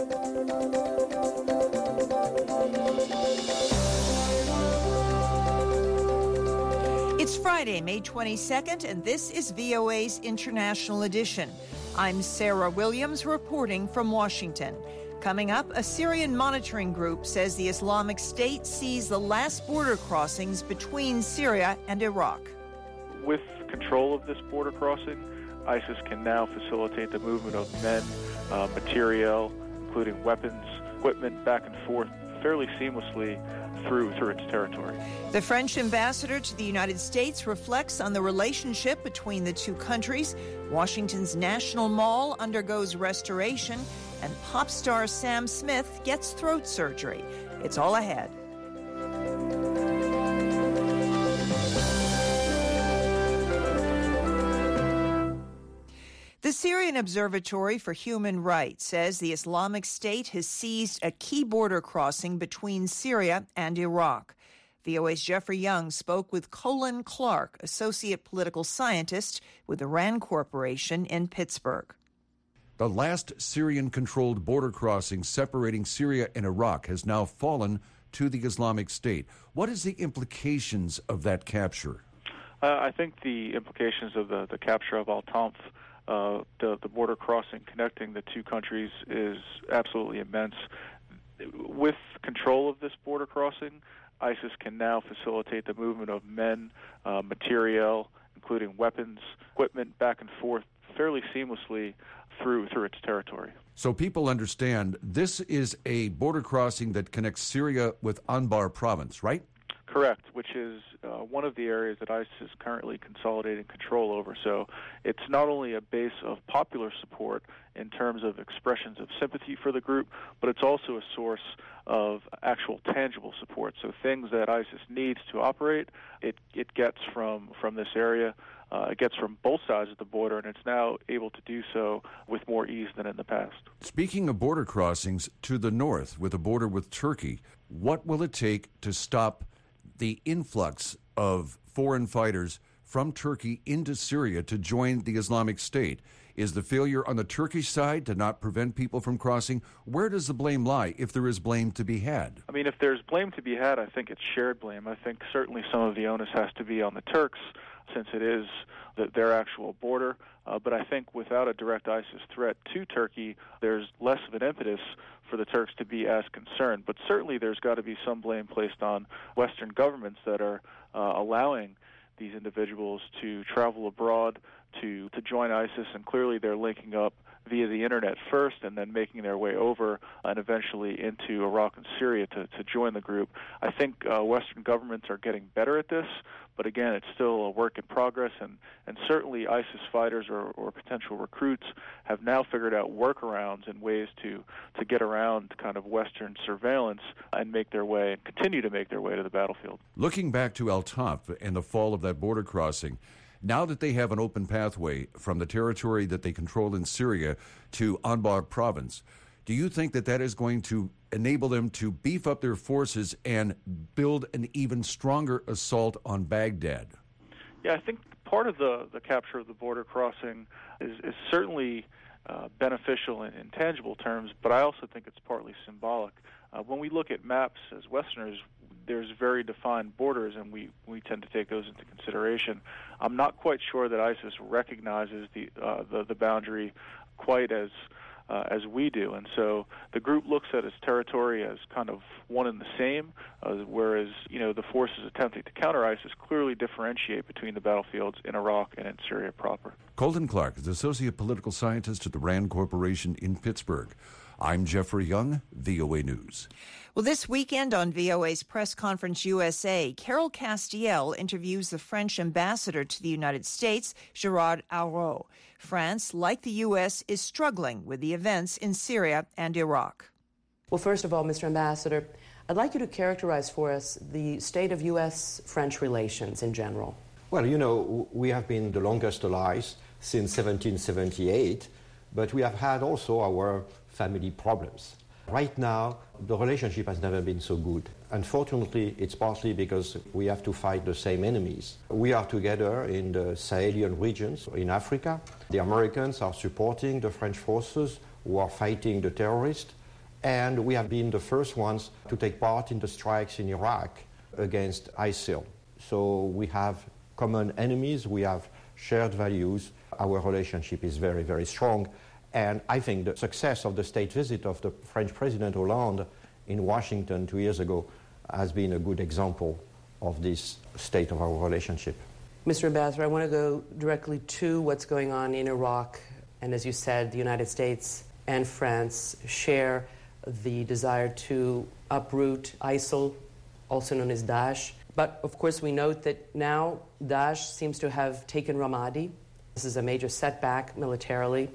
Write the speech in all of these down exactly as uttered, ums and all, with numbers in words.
It's Friday, May twenty-second, and this is V O A's International Edition. I'm Sarah Williams reporting from Washington. Coming up, a Syrian monitoring group says the Islamic State sees the last border crossings between Syria and Iraq. With control of this border crossing, ISIS can now facilitate the movement of men, uh, materiel, including weapons, equipment back and forth fairly seamlessly through through its territory. The French ambassador to the United States reflects on the relationship between the two countries. Washington's National Mall undergoes restoration, and pop star Sam Smith gets throat surgery. It's all ahead. The Syrian Observatory for Human Rights says the Islamic State has seized a key border crossing between Syria and Iraq. V O A's Jeffrey Young spoke with Colin Clark, associate political scientist with the RAND Corporation in Pittsburgh. The last Syrian-controlled border crossing separating Syria and Iraq has now fallen to the Islamic State. What is the implications of that capture? Uh, I think the implications of the, the capture of Al-Tanf, uh, the, the border crossing connecting the two countries, is absolutely immense. With control of this border crossing, ISIS can now facilitate the movement of men, uh, materiel, including weapons, equipment back and forth fairly seamlessly through through its territory. So people understand this is a border crossing that connects Syria with Anbar province, right? Correct, which is uh, one of the areas that ISIS is currently consolidating control over. So it's not only a base of popular support in terms of expressions of sympathy for the group, but it's also a source of actual tangible support. So things that ISIS needs to operate, it, it gets from, from this area. Uh, it gets from both sides of the border, and it's now able to do so with more ease than in the past. Speaking of border crossings, to the north, with a border with Turkey, what will it take to stop the influx of foreign fighters from Turkey into Syria to join the Islamic State? Is the failure on the Turkish side to not prevent people from crossing? Where does the blame lie, if there is blame to be had? I mean, if there's blame to be had, I think it's shared blame. I think certainly some of the onus has to be on the Turks, since it is the, their actual border. Uh, but I think without a direct ISIS threat to Turkey, there's less of an impetus for the Turks to be as concerned. But certainly there's got to be some blame placed on Western governments that are uh, allowing these individuals to travel abroad to, to join ISIS, and clearly they're linking up via the internet first and then making their way over and eventually into Iraq and Syria to, to join the group. I think uh, Western governments are getting better at this, but again, it's still a work in progress, and, and certainly ISIS fighters or, or potential recruits have now figured out workarounds and ways to, to get around kind of Western surveillance and make their way, and continue to make their way to the battlefield. Looking back to Al-Tanf and the fall of that border crossing, now that they have an open pathway from the territory that they control in Syria to Anbar province, do you think that that is going to enable them to beef up their forces and build an even stronger assault on Baghdad? Yeah, I think part of the, the capture of the border crossing is, is certainly uh, beneficial in, in tangible terms, but I also think it's partly symbolic. Uh, when we look at maps as Westerners, there's very defined borders, and we, we tend to take those into consideration. I'm not quite sure that ISIS recognizes the uh, the, the boundary quite as uh, as we do, and so the group looks at its territory as kind of one and the same, uh, whereas you know the forces attempting to counter ISIS clearly differentiate between the battlefields in Iraq and in Syria proper. Colin Clark is associate political scientist at the RAND Corporation in Pittsburgh. I'm Jeffrey Young, V O A News. Well, this weekend on V O A's Press Conference U S A, Carol Castiel interviews the French ambassador to the United States, Gerard Ayrault. France, like the U S, is struggling with the events in Syria and Iraq. Well, first of all, Mister Ambassador, I'd like you to characterize for us the state of U S French relations in general. Well, you know, we have been the longest allies since seventeen seventy-eight, but we have had also our family problems. Right now, the relationship has never been so good. Unfortunately, it's partly because we have to fight the same enemies. We are together in the Sahelian regions in Africa. The Americans are supporting the French forces who are fighting the terrorists. And we have been the first ones to take part in the strikes in Iraq against ISIL. So we have common enemies, we have shared values. Our relationship is very, very strong. And I think the success of the state visit of the French President Hollande in Washington two years ago has been a good example of this state of our relationship. Mister Ambassador, I want to go directly to what's going on in Iraq. And as you said, the United States and France share the desire to uproot ISIL, also known as Daesh. But of course, we note that now Daesh seems to have taken Ramadi. This is a major setback militarily.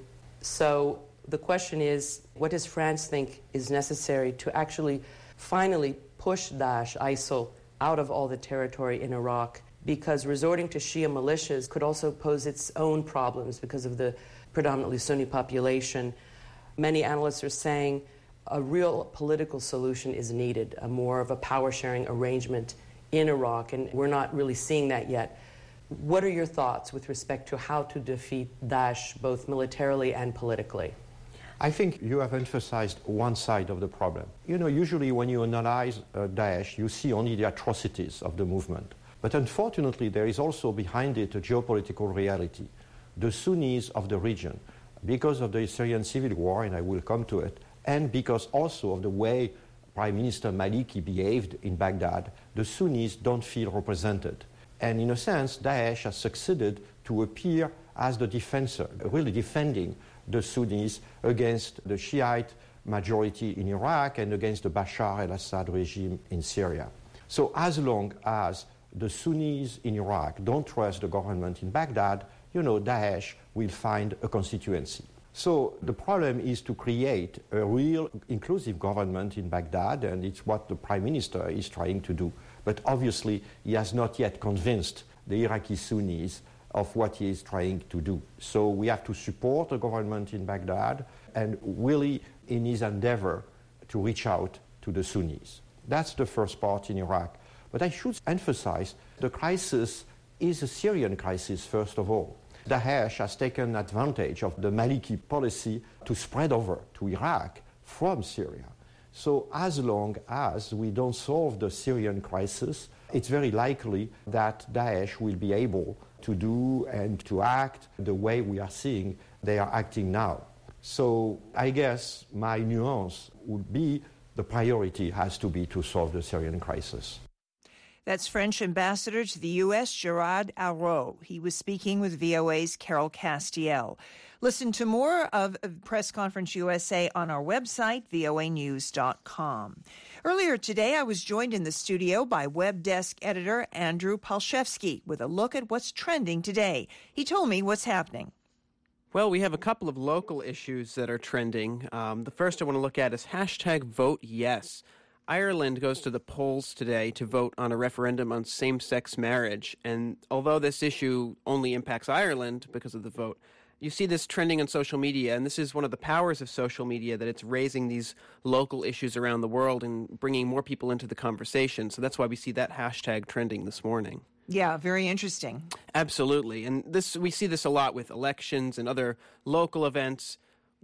So the question is, what does France think is necessary to actually finally push Daesh, ISIL, out of all the territory in Iraq? Because resorting to Shia militias could also pose its own problems because of the predominantly Sunni population. Many analysts are saying a real political solution is needed, a more of a power-sharing arrangement in Iraq, and we're not really seeing that yet. What are your thoughts with respect to how to defeat Daesh, both militarily and politically? I think you have emphasized one side of the problem. You know, usually when you analyze uh, Daesh, you see only the atrocities of the movement. But unfortunately, there is also behind it a geopolitical reality. The Sunnis of the region, because of the Syrian civil war, and I will come to it, and because also of the way Prime Minister Maliki behaved in Baghdad, the Sunnis don't feel represented. And in a sense, Daesh has succeeded to appear as the defensor, really defending the Sunnis against the Shiite majority in Iraq and against the Bashar al-Assad regime in Syria. So as long as the Sunnis in Iraq don't trust the government in Baghdad, you know, Daesh will find a constituency. So the problem is to create a real inclusive government in Baghdad, and it's what the Prime Minister is trying to do. But obviously, he has not yet convinced the Iraqi Sunnis of what he is trying to do. So we have to support the government in Baghdad and really in his endeavor to reach out to the Sunnis. That's the first part in Iraq. But I should emphasize the crisis is a Syrian crisis, first of all. Daesh has taken advantage of the Maliki policy to spread over to Iraq from Syria. So as long as we don't solve the Syrian crisis, it's very likely that Daesh will be able to do and to act the way we are seeing they are acting now. So I guess my nuance would be the priority has to be to solve the Syrian crisis. That's French Ambassador to the U S, Gerard Araud. He was speaking with V O A's Carol Castiel. Listen to more of Press Conference U S A on our website, V O A news dot com. Earlier today, I was joined in the studio by web desk editor Andrew Palshevsky with a look at what's trending today. He told me what's happening. Well, we have a couple of local issues that are trending. Um, the first I want to look at is hashtag vote yes. Ireland goes to the polls today to vote on a referendum on same-sex marriage. And although this issue only impacts Ireland because of the vote, you see this trending on social media, and this is one of the powers of social media, that it's raising these local issues around the world and bringing more people into the conversation. So that's why we see that hashtag trending this morning. Yeah, very interesting. Absolutely. And this we see this a lot with elections and other local events.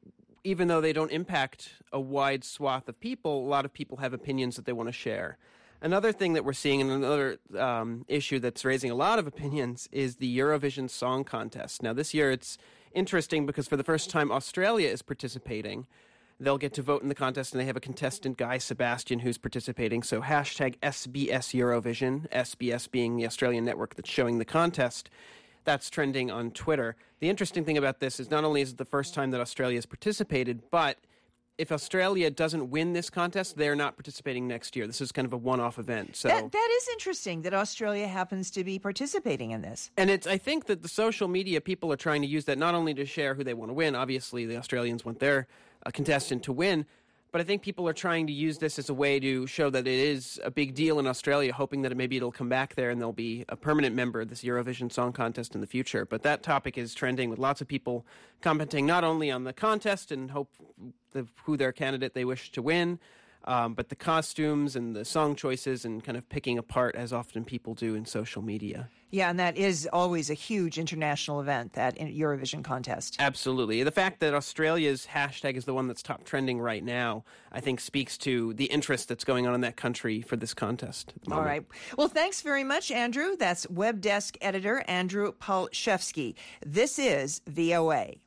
Even though they don't impact a wide swath of people, a lot of people have opinions that they want to share. Another thing that we're seeing, and another um, issue that's raising a lot of opinions, is the Eurovision Song Contest. Now, this year it's interesting because for the first time Australia is participating. They'll get to vote in the contest, and they have a contestant, Guy Sebastian, who's participating. So hashtag S B S Eurovision, S B S being the Australian network that's showing the contest. That's trending on Twitter. The interesting thing about this is not only is it the first time that Australia has participated, but if Australia doesn't win this contest, they're not participating next year. This is kind of a one-off event. So that, that is interesting that Australia happens to be participating in this. And it's I think that the social media people are trying to use that not only to share who they want to win. Obviously, the Australians want their uh, contestant to win. But I think people are trying to use this as a way to show that it is a big deal in Australia, hoping that maybe it'll come back there and there'll be a permanent member of this Eurovision Song Contest in the future. But that topic is trending with lots of people commenting not only on the contest and hope the, who their candidate they wish to win, Um, but the costumes and the song choices and kind of picking apart, as often people do in social media. Yeah, and that is always a huge international event, that Eurovision contest. Absolutely. The fact that Australia's hashtag is the one that's top trending right now, I think speaks to the interest that's going on in that country for this contest at the moment. All right. Well, thanks very much, Andrew. That's Web Desk editor Andrew Palczewski. This is V O A.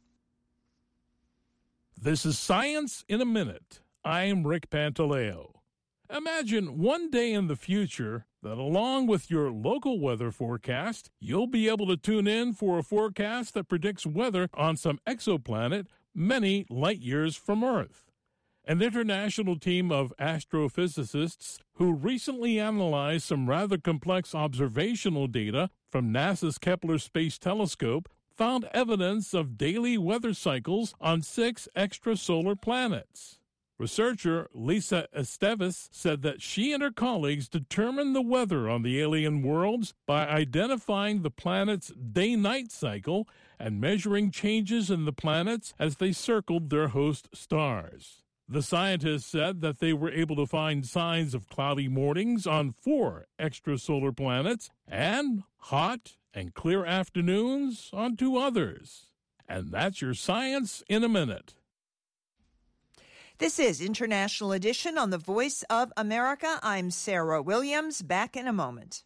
This is Science in a Minute. I'm Rick Pantaleo. Imagine one day in the future that along with your local weather forecast, you'll be able to tune in for a forecast that predicts weather on some exoplanet many light years from Earth. An international team of astrophysicists who recently analyzed some rather complex observational data from NASA's Kepler Space Telescope found evidence of daily weather cycles on six extrasolar planets. Researcher Lisa Esteves said that she and her colleagues determined the weather on the alien worlds by identifying the planet's day-night cycle and measuring changes in the planets as they circled their host stars. The scientists said that they were able to find signs of cloudy mornings on four extrasolar planets and hot and clear afternoons on two others. And that's your Science in a Minute. This is International Edition on the Voice of America. I'm Sarah Williams. Back in a moment.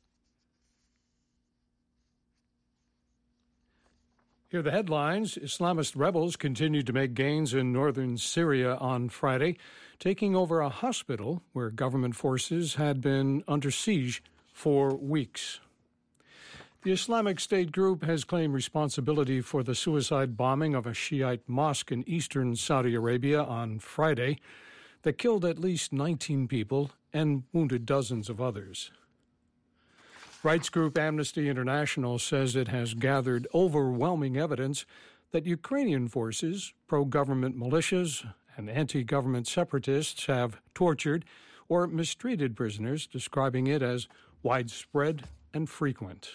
Here are the headlines. Islamist rebels continued to make gains in northern Syria on Friday, taking over a hospital where government forces had been under siege for weeks. The Islamic State group has claimed responsibility for the suicide bombing of a Shiite mosque in eastern Saudi Arabia on Friday that killed at least nineteen people and wounded dozens of others. Rights group Amnesty International says it has gathered overwhelming evidence that Ukrainian forces, pro-government militias, and anti-government separatists have tortured or mistreated prisoners, describing it as widespread and frequent.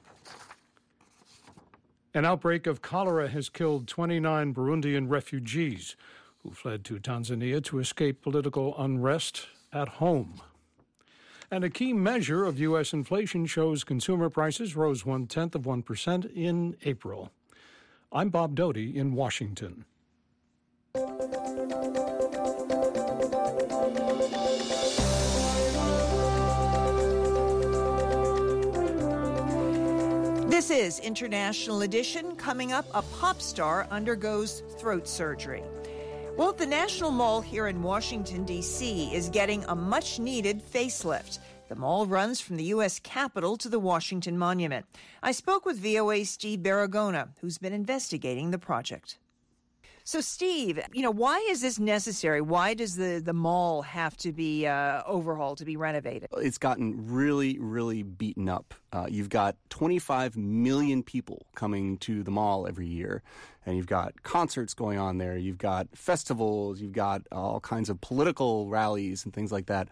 An outbreak of cholera has killed twenty-nine Burundian refugees who fled to Tanzania to escape political unrest at home. And a key measure of U S inflation shows consumer prices rose one-tenth of one percent in April. I'm Bob Doty in Washington. This is International Edition. Coming up, a pop star undergoes throat surgery. Well, the National Mall here in Washington, D C is getting a much-needed facelift. The mall runs from the U S Capitol to the Washington Monument. I spoke with V O A's Steve Baragona, who's been investigating the project. So, Steve, you know, why is this necessary? Why does the, the mall have to be uh, overhauled, to be renovated? It's gotten really, really beaten up. Uh, you've got twenty-five million people coming to the mall every year, and you've got concerts going on there. You've got festivals. You've got all kinds of political rallies and things like that.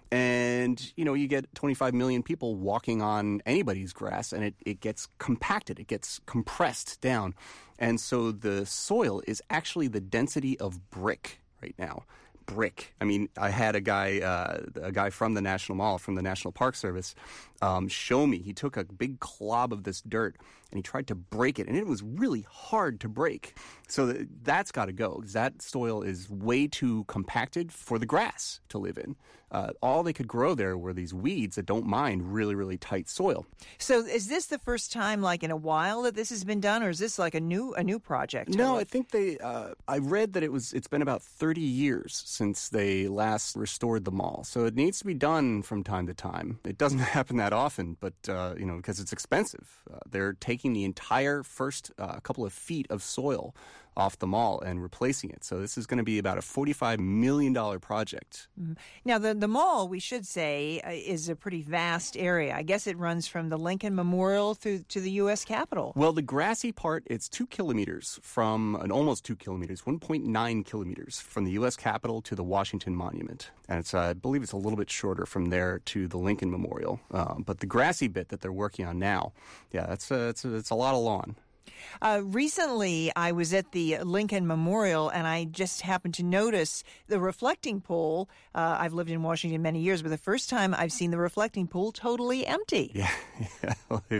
And, you know, you get twenty-five million people walking on anybody's grass, and it, it gets compacted. It gets compressed down. And so the soil is actually the density of brick right now. Brick. I mean, I had a guy, uh, a guy from the National Mall, from the National Park Service, um, show me. He took a big clob of this dirt and he tried to break it, and it was really hard to break. So th- that's got to go. That soil is way too compacted for the grass to live in. Uh, all they could grow there were these weeds that don't mind really, really tight soil. So is this the first time, like in a while, that this has been done, or is this like a new a new project? No, I think they. Uh, I read that it was. It's been about thirty years since they last restored the mall, so it needs to be done from time to time. It doesn't happen that often, but uh, you know, because it's expensive. Uh, they're taking the entire first uh, couple of feet of soil off the mall and replacing it. So this is going to be about a forty-five million dollars project. Mm-hmm. Now, the, the mall, we should say, uh, is a pretty vast area. I guess it runs from the Lincoln Memorial through to the U S Capitol. Well, the grassy part, it's two kilometers from, an almost two kilometers, one point nine kilometers from the U S Capitol to the Washington Monument. And it's, uh, I believe it's a little bit shorter from there to the Lincoln Memorial. Um, but the grassy bit that they're working on now, yeah, that's, uh, it's, it's a lot of lawn. Uh, recently, I was at the Lincoln Memorial, and I just happened to notice the reflecting pool. Uh, I've lived in Washington many years, but the first time I've seen the reflecting pool totally empty. Yeah, yeah.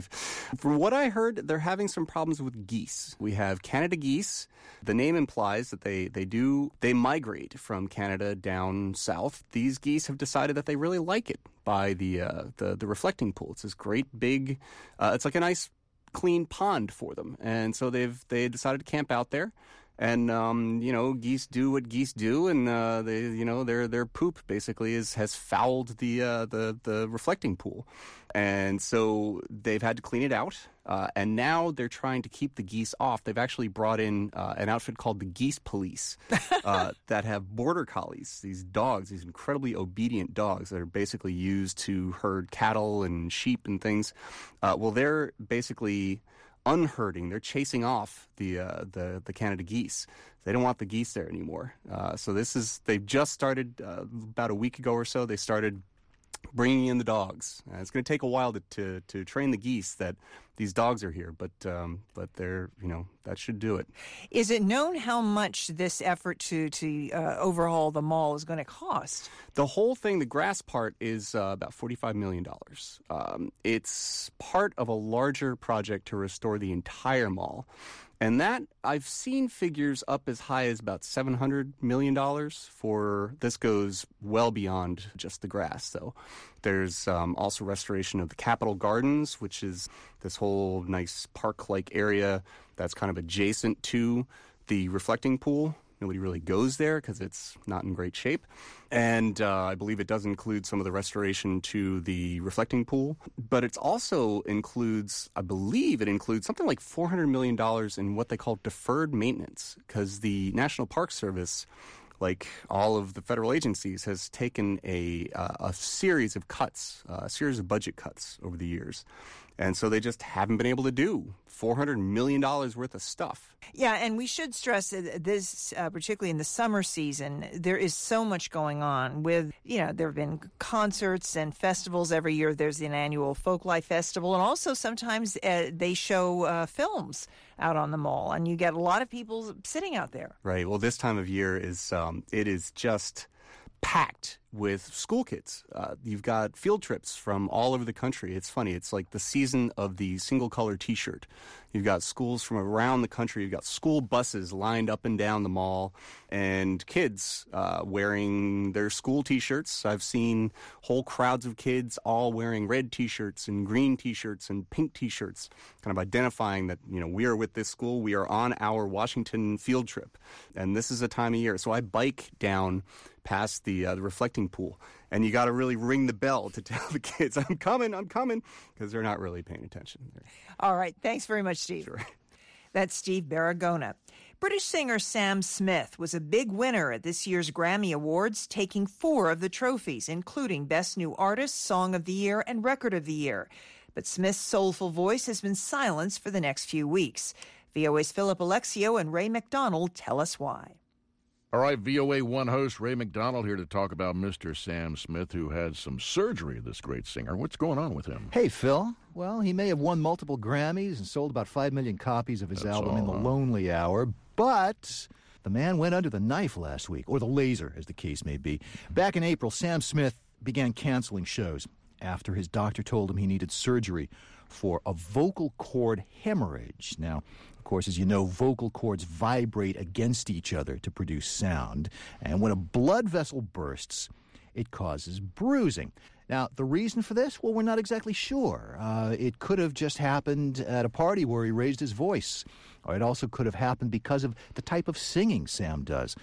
From what I heard, they're having some problems with geese. We have Canada geese. The name implies that they, they do they migrate from Canada down south. These geese have decided that they really like it by the uh, the, the reflecting pool. It's this great big, uh, it's like a nice clean pond for them, and so they've they decided to camp out there. And um, you know, geese do what geese do, and uh, they, you know, their their poop basically is has fouled the uh, the the reflecting pool, and so they've had to clean it out. Uh, and now they're trying to keep the geese off. They've actually brought in uh, an outfit called the Geese Police uh, that have border collies, these dogs, these incredibly obedient dogs that are basically used to herd cattle and sheep and things. Uh, well, they're basically unherding. They're chasing off the uh, the the Canada geese. They don't want the geese there anymore. Uh, so this is they've just started uh, about a week ago or so. They started bringing in the dogs. Uh, it's going to take a while to, to to train the geese that these dogs are here, but um, but they're you know that should do it. Is it known how much this effort to to uh, overhaul the mall is going to cost? The whole thing, the grass part, is uh, about forty-five million dollars. Um, it's part of a larger project to restore the entire mall. And that, I've seen figures up as high as about seven hundred million dollars for, this goes well beyond just the grass, though. There's um, also restoration of the Capitol Gardens, which is this whole nice park-like area that's kind of adjacent to the reflecting pool. Nobody really goes there because it's not in great shape. And uh, I believe it does include some of the restoration to the reflecting pool. But it also includes, I believe it includes something like four hundred million dollars in what they call deferred maintenance, because the National Park Service, like all of the federal agencies, has taken a, uh, a series of cuts, uh, a series of budget cuts over the years. And so they just haven't been able to do four hundred million dollars worth of stuff. Yeah, and we should stress that this, uh, particularly in the summer season, there is so much going on with, you know, there have been concerts and festivals every year. There's an annual Folklife Festival, and also sometimes uh, they show uh, films out on the mall, and you get a lot of people sitting out there. Right. Well, this time of year is, um, it is just packed with school kids. Uh, you've got field trips from all over the country. It's funny. It's like the season of the single-color T-shirt. You've got schools from around the country. You've got school buses lined up and down the mall, and kids uh, wearing their school T-shirts. I've seen whole crowds of kids all wearing red T-shirts and green T-shirts and pink T-shirts, kind of identifying that, you know, we are with this school. We are on our Washington field trip, and this is a time of year. So I bike down past the uh, the reflecting pool, and you got to really ring the bell to tell the kids, I'm coming, I'm coming, because they're not really paying attention. All right. Thanks very much, Steve. Sure. That's Steve Baragona. British singer Sam Smith was a big winner at this year's Grammy Awards, taking four of the trophies, including Best New Artist, Song of the Year, and Record of the Year. But Smith's soulful voice has been silenced for the next few weeks. V O A's Philip Alexio and Ray McDonald tell us why. All right, V O A one host Ray McDonald here to talk about Mister Sam Smith, who had some surgery, this great singer. What's going on with him? Hey, Phil. Well, he may have won multiple Grammys and sold about five million copies of his That's album all, In the huh? Lonely Hour, but the man went under the knife last week, or the laser, as the case may be. Back in April, Sam Smith began canceling shows after his doctor told him he needed surgery for a vocal cord hemorrhage. Now, of course, as you know, vocal cords vibrate against each other to produce sound, and when a blood vessel bursts, it causes bruising. Now, the reason for this? Well, we're not exactly sure. Uh, it could have just happened at a party where he raised his voice, or it also could have happened because of the type of singing Sam does.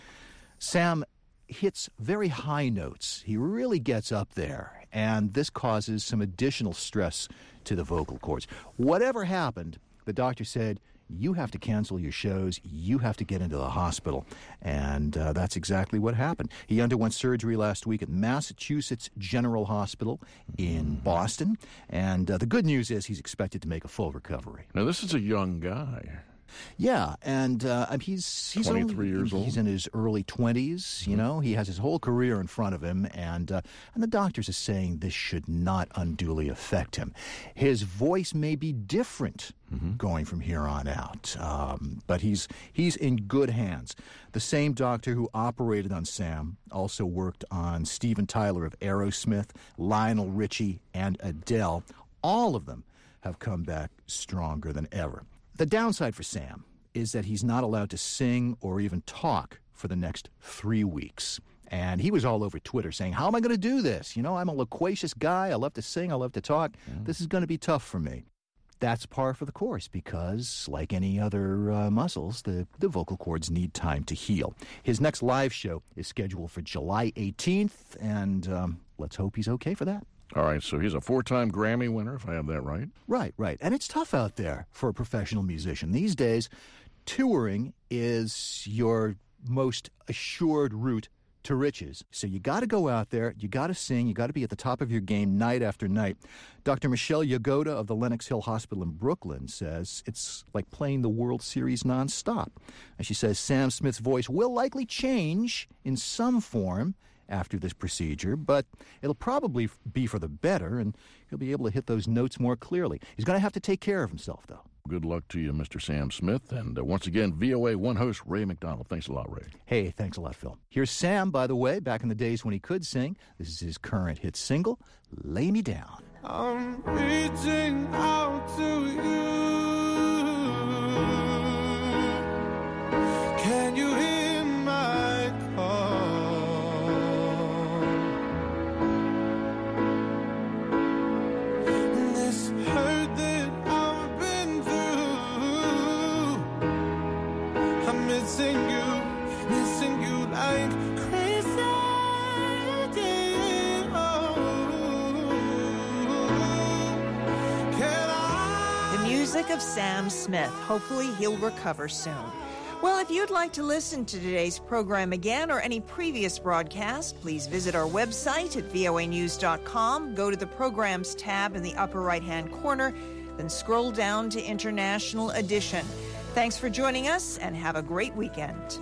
Sam hits very high notes. He really gets up there, and this causes some additional stress to the vocal cords. Whatever happened, the doctor said, you have to cancel your shows, you have to get into the hospital. And uh, that's exactly what happened. He underwent surgery last week at Massachusetts General Hospital in Boston. And uh, the good news is he's expected to make a full recovery. Now, this is a young guy. Yeah, and uh, he's he's twenty-three only, years old. He's in his early twenties. You know, he has his whole career in front of him, and uh, and the doctors are saying this should not unduly affect him. His voice may be different mm-hmm. going from here on out, um, but he's he's in good hands. The same doctor who operated on Sam also worked on Steven Tyler of Aerosmith, Lionel Richie, and Adele. All of them have come back stronger than ever. The downside for Sam is that he's not allowed to sing or even talk for the next three weeks. And he was all over Twitter saying, how am I going to do this? You know, I'm a loquacious guy. I love to sing. I love to talk. Mm. This is going to be tough for me. That's par for the course because, like any other uh, muscles, the, the vocal cords need time to heal. His next live show is scheduled for July eighteenth, and um, let's hope he's okay for that. All right, so he's a four-time Grammy winner, if I have that right. Right, right. And it's tough out there for a professional musician. These days, touring is your most assured route to riches. So you got to go out there, you got to sing, you got to be at the top of your game night after night. Doctor Michelle Yagoda of the Lenox Hill Hospital in Brooklyn says it's like playing the World Series nonstop. And she says Sam Smith's voice will likely change in some form after this procedure, but it'll probably be for the better, and he'll be able to hit those notes more clearly. He's going to have to take care of himself, though. Good luck to you, Mister Sam Smith. And uh, once again, V O A One host Ray McDonald. Thanks a lot, Ray. Hey, thanks a lot, Phil. Here's Sam, by the way, back in the days when he could sing. This is his current hit single, Lay Me Down. I'm reaching out to you. Can you hear my call? This hurt that I've been through, I'm missing you, missing you like crazy. The music of Sam Smith. Hopefully he'll recover soon. Well, if you'd like to listen to today's program again or any previous broadcast, please visit our website at voa news dot com. Go to the Programs tab in the upper right-hand corner, then scroll down to International Edition. Thanks for joining us, and have a great weekend.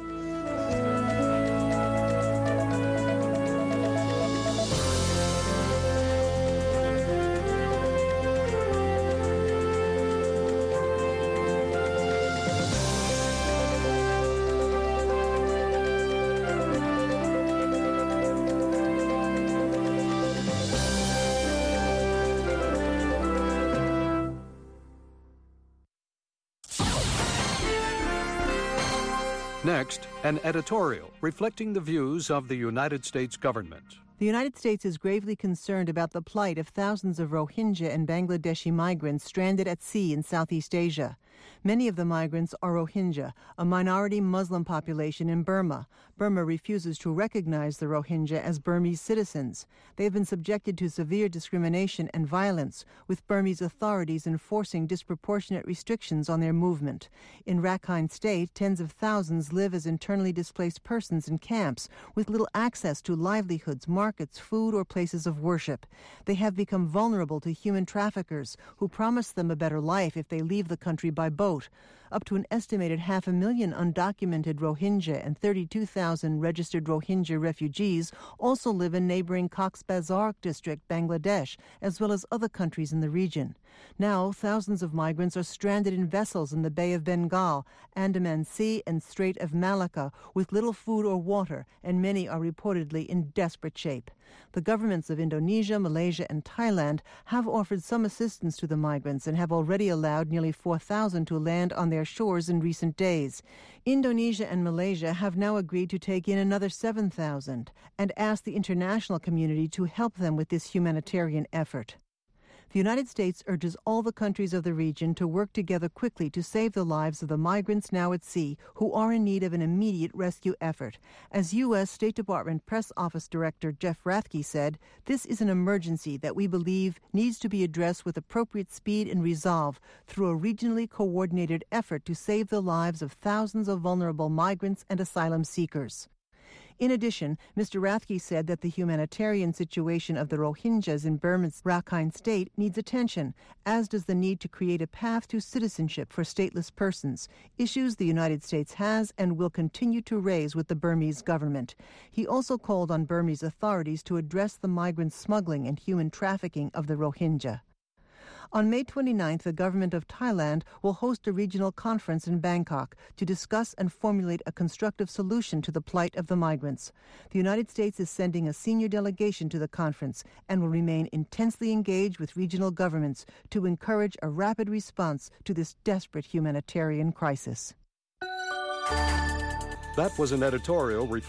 Next, an editorial reflecting the views of the United States government. The United States is gravely concerned about the plight of thousands of Rohingya and Bangladeshi migrants stranded at sea in Southeast Asia. Many of the migrants are Rohingya, a minority Muslim population in Burma. Burma refuses to recognize the Rohingya as Burmese citizens. They have been subjected to severe discrimination and violence, with Burmese authorities enforcing disproportionate restrictions on their movement. In Rakhine State, tens of thousands live as internally displaced persons in camps, with little access to livelihoods, markets, food, or places of worship. They have become vulnerable to human traffickers, who promise them a better life if they leave the country by boat. Up to an estimated half a million undocumented Rohingya and thirty-two thousand registered Rohingya refugees also live in neighboring Cox's Bazar district, Bangladesh, as well as other countries in the region. Now, thousands of migrants are stranded in vessels in the Bay of Bengal, Andaman Sea, and Strait of Malacca, with little food or water, and many are reportedly in desperate shape. The governments of Indonesia, Malaysia, and Thailand have offered some assistance to the migrants and have already allowed nearly four thousand to land on their shores in recent days. Indonesia and Malaysia have now agreed to take in another seven thousand and asked the international community to help them with this humanitarian effort. The United States urges all the countries of the region to work together quickly to save the lives of the migrants now at sea who are in need of an immediate rescue effort. As U S State Department Press Office Director Jeff Rathke said, this is an emergency that we believe needs to be addressed with appropriate speed and resolve through a regionally coordinated effort to save the lives of thousands of vulnerable migrants and asylum seekers. In addition, Mister Rathke said that the humanitarian situation of the Rohingyas in Burma's Rakhine State needs attention, as does the need to create a path to citizenship for stateless persons, issues the United States has and will continue to raise with the Burmese government. He also called on Burmese authorities to address the migrant smuggling and human trafficking of the Rohingya. On May twenty-ninth, the government of Thailand will host a regional conference in Bangkok to discuss and formulate a constructive solution to the plight of the migrants. The United States is sending a senior delegation to the conference and will remain intensely engaged with regional governments to encourage a rapid response to this desperate humanitarian crisis. That was an editorial